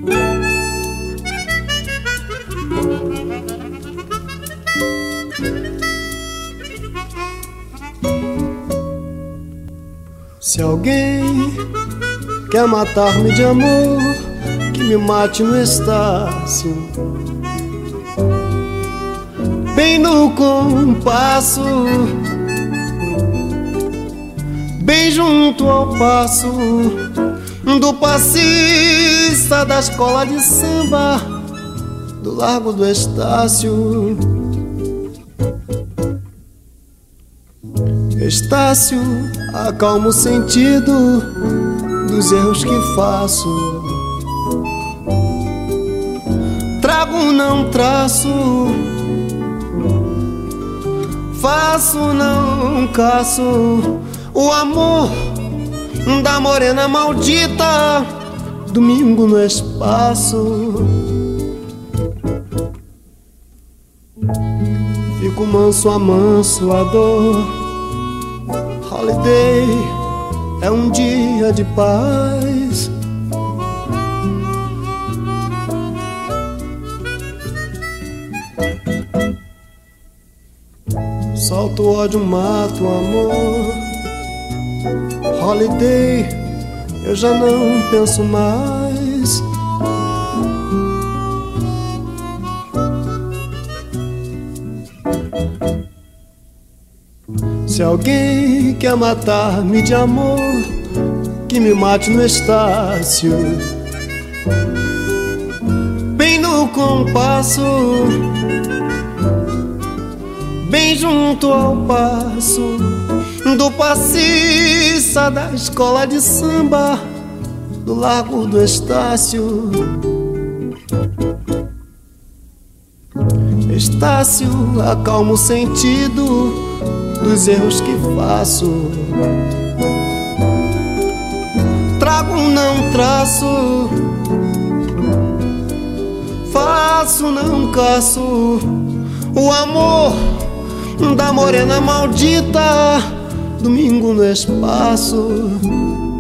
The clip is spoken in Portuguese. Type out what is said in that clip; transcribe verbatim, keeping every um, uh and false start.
Se alguém quer matar-me de amor, que me mate no Estácio, bem no compasso, bem junto ao passo do passista da escola de samba do Largo do Estácio. Estácio, acalma o sentido dos erros que faço. Trago, não traço, faço, não caço o amor da morena maldita, domingo no espaço. Fico manso, amanso a dor. Holiday é um dia de paz. Solto o ódio, mato o amor. Holiday, eu já não penso mais. Se alguém quer matar-me de amor, que me mate no Estácio, bem no compasso, bem junto ao passo do passista da escola de samba do Largo do Estácio. Estácio, acalma o sentido dos erros que faço. Trago, não traço, faço, não caço o amor da morena maldita, domingo no espaço.